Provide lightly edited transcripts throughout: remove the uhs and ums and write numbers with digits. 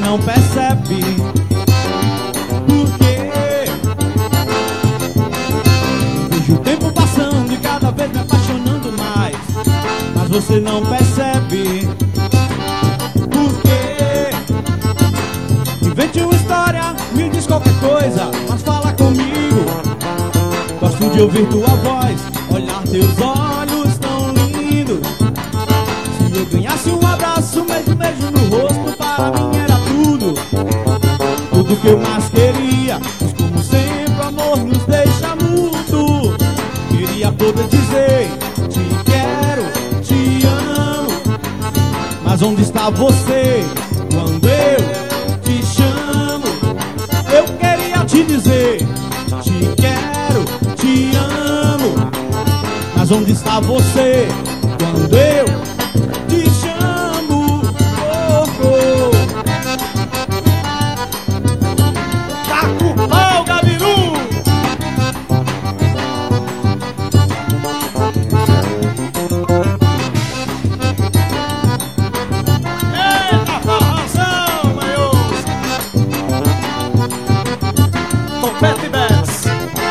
não percebe. Por quê? Vejo o tempo passando e cada vez me apaixonando mais, mas você não percebe. Por quê? Invente uma história, me diz qualquer coisa, mas fala comigo. Gosto de ouvir tua voz, olhar teus olhos tão lindos. Se eu ganhasse um abraço, mesmo beijo no rosto, para mim era tudo, tudo que eu mais queria. Mas como sempre o amor nos deixa mudo. Queria poder dizer te quero, te amo, mas onde está você quando eu te chamo? Eu queria te dizer te quero, te amo, mas onde está você quando eu te chamo? Oh, oh. Taca o pau, Gabiru! Eita, forrozão, maiôs! Confete Bass.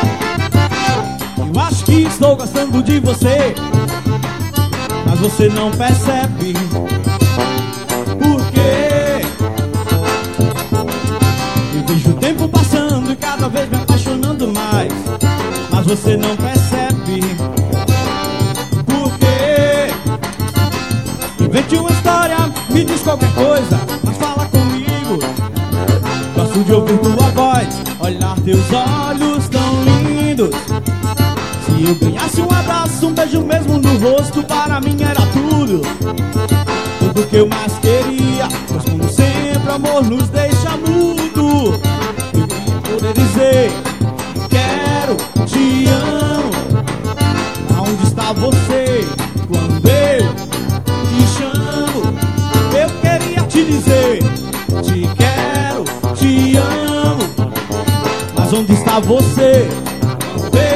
Eu acho que estou gostando de você, mas você não percebe. Por quê? Eu vejo o tempo passando e cada vez me apaixonando mais, mas você não percebe. Por quê? Invente uma história, me diz qualquer coisa, mas fala comigo. Gosto de ouvir tua voz, olhar teus olhos tão lindos. Se eu ganhasse um abraço, um beijo mesmo no rosto, para mim era tudo, tudo que eu mais queria. Mas como sempre o amor nos deixa mudo. Eu queria poder dizer quero, te amo, aonde está você quando eu te chamo? Eu queria te dizer te quero, te amo, mas onde está você quando eu